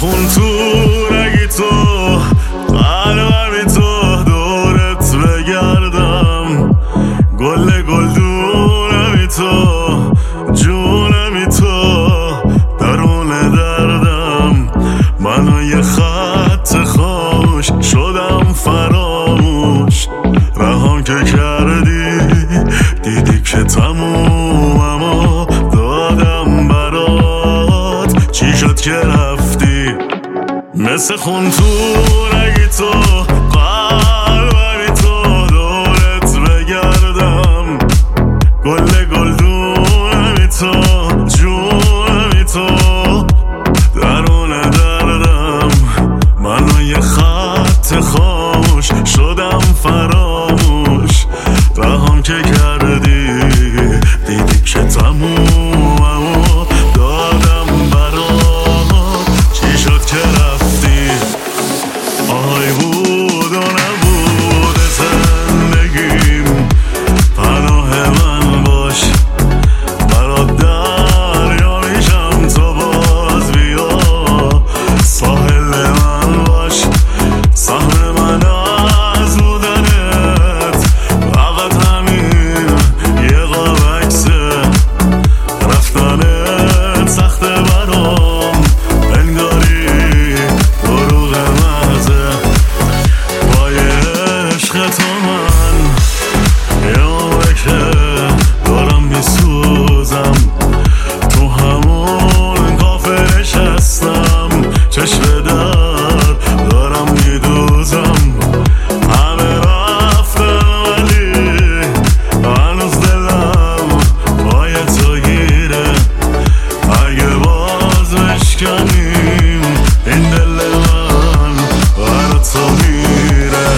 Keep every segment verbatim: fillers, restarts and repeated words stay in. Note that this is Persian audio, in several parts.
خون تو رگی تو قلبمی تو دورت بگردم گل گلدونمی تو جونمی تو درون دردم منو یه خط خاموش شدم فراموش رهام که کردی دیدی که تموممو دادم برات چی شد که رفتی مثل خون تو رگی تو قلبمی تو دورت بگردم گل گلدونمی تو جونمی تو درون دردم منو یه خط خاموش شدم فراموش رهام که کردی دیدی که تموممو دادم برات چی شد که رفتی آهای بود و نبود زندگیم پناه من باش برات دریا میشم تو باز بیا ساحل من باش سهم من از بودنت فقط همین یه قاب عکسه رفتنت سخته برام انگاری دروغ محضه پای عشق تو من یه عمره که دارم میسوزم تو همون کافه نشستم چشم در دارم میدوزم همه رفتن ولی هنوز دلم پای تو گیره اگه باز بشکنیم این دل من برا تو میره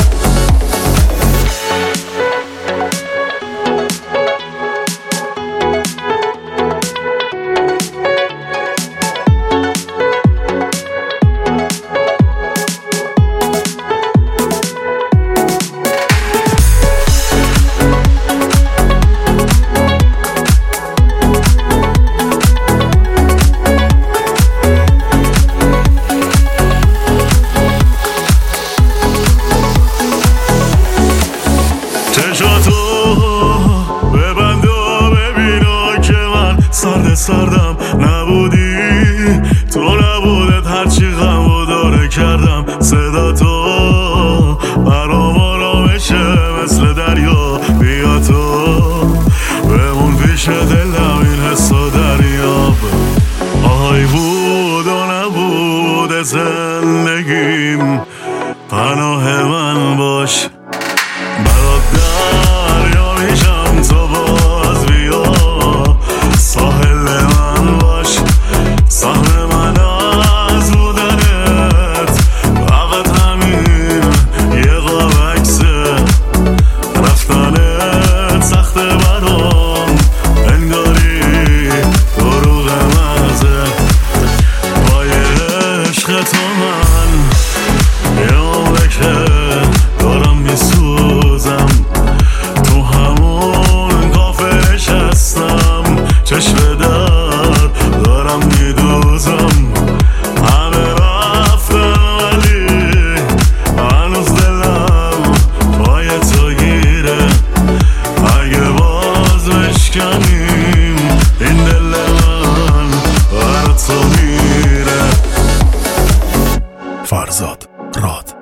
چشاتو ببند و ببینا که من سرد سردم نبودی تو نبودت هرچی غم و داره کردم صدا تو برام آرامشه مثل دریا بیا تو بمون پیش دلم این حس و دریاب آهای بود و نبود زندگیم پناه من باش برات دریا میشم تو باز بیا ساحل من باش سهم من از بودنت فقط همین یه قاب عکسه رفتنت سخته برام انگاری دروغ محضه پای عشق تو من یه عمره که دارم میسوزم تو همون کافه نشستم چشم در دارم میدوزم همه رفتن ولی هنوز دلم پای تو گیره اگه باز بشکنیم این دل من برا تو میره. فرزاد راد.